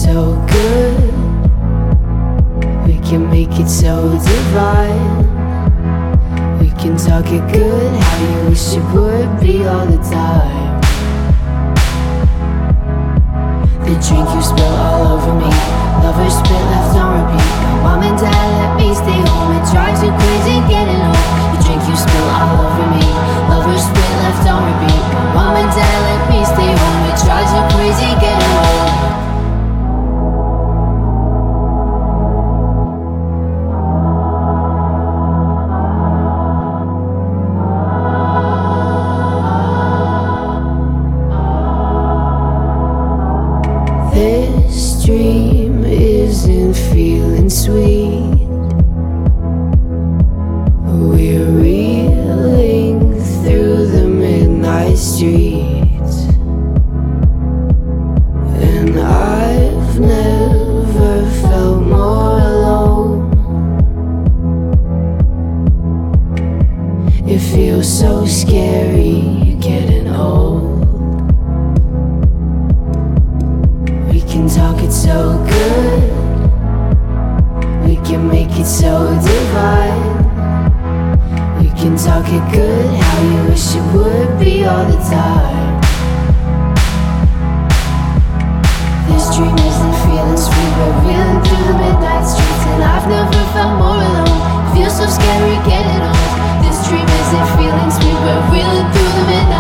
so good. We can make it so divine. We can talk it good, how you wish it would be all the time. The drink you spill all over me, lovers spit left on repeat. Mom and dad let me stay home, it drives you crazy getting home. The drink you spill all over me, lovers spit left on repeat. Mom and dad let me stay home, it drives you crazy getting home. This dream isn't feeling sweet. We're reeling through the midnight streets, and I've never felt more alone. It feels so scary getting old. We can talk it so good. We can make it so divine. We can talk it good, how you wish it would be all the time. This dream isn't feeling sweet, we're reeling through the midnight streets, and I've never felt more alone. It feels so scary getting old. This dream isn't feeling sweet, we're reeling through the midnight